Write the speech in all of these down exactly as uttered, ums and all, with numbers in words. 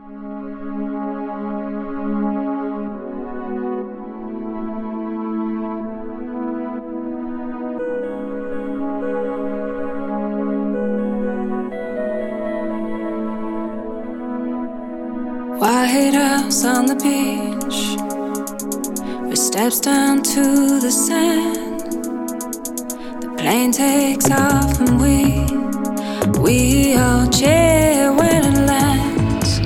White house on the beach, with steps down to the sand. The plane takes off and we, we all cheer when it lands.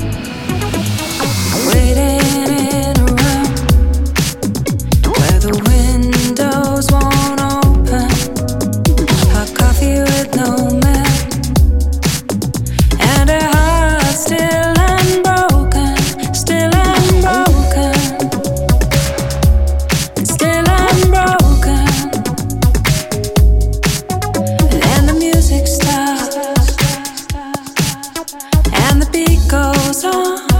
Waiting in a room where the windows won't open. Hot coffee with no milk, and a heart still unbroken, still unbroken, still unbroken. And the music stops, and the beat goes on.